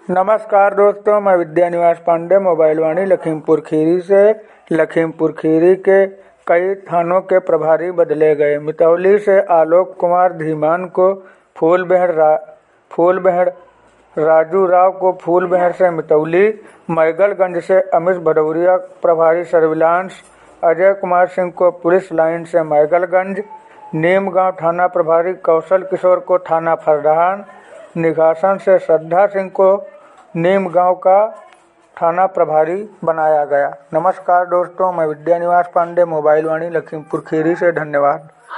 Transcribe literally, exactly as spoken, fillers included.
नमस्कार दोस्तों, मैं विद्या निवास पांडे मोबाइल वाणी लखीमपुर खीरी से। लखीमपुर खीरी के कई थानों के प्रभारी बदले गए। मितौली से आलोक कुमार धीमान को फूलबेहड़ रा, फूलबेहड़ राजू राव को फूलबेहड़ से मितौली, मैगलगंज से अमिश भदौरिया प्रभारी सर्विलांस, अजय कुमार सिंह को पुलिस लाइन से मैगलगंज, नीमगांव थाना प्रभारी कौशल किशोर को थाना फरदान, निघासन से श्रद्धा सिंह को नीमगांव का थाना प्रभारी बनाया गया। नमस्कार दोस्तों, मैं विद्या निवास पांडे मोबाइल वाणी लखीमपुर खीरी से। धन्यवाद।